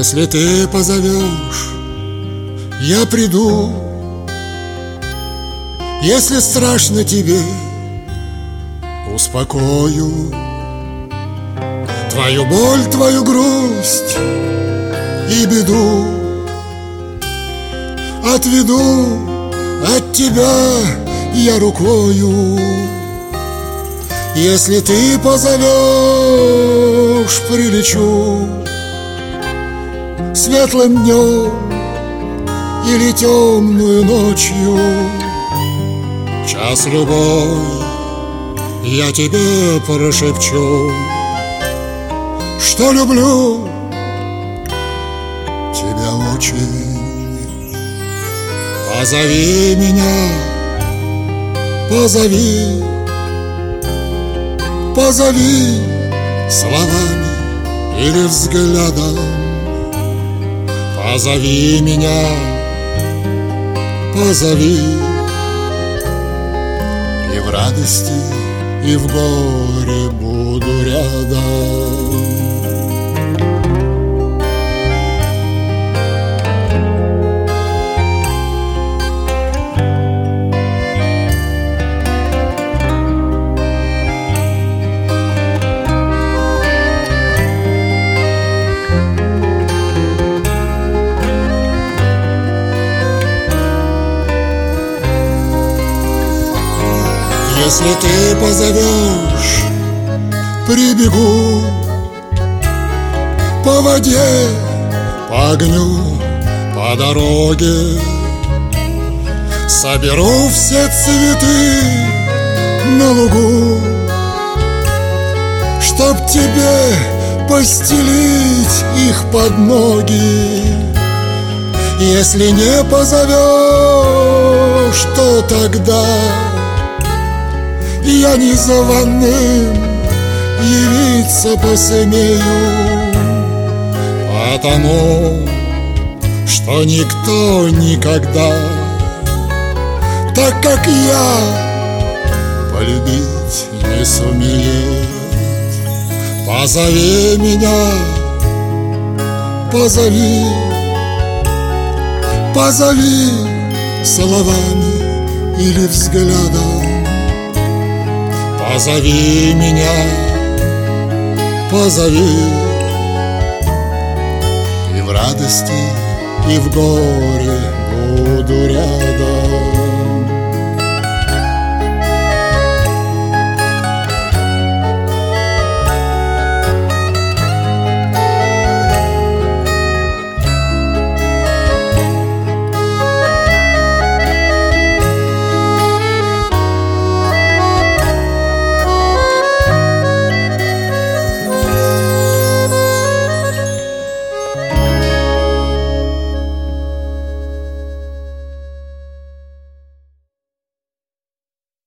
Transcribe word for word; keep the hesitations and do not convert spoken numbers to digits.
Если ты позовешь, я приду. Если страшно тебе, успокою твою боль, твою грусть и беду. Отведу от тебя я рукою. Если ты позовешь, прилечу. Светлым днем или темную ночью, час любой я тебе прошепчу, что люблю тебя очень. Позови меня, позови, позови словами или взглядом. Позови меня, позови, и в радости, и в горе буду рядом. Если ты позовешь, прибегу. По воде, по огню, по дороге соберу все цветы на лугу, чтоб тебе постелить их под ноги. Если не позовешь, то тогда я незваным явиться посмею, потому что никто никогда так, как я, полюбить не сумеет. Позови меня, позови, позови словами или взглядом. Позови меня, позови, и в радости, и в горе буду рядом.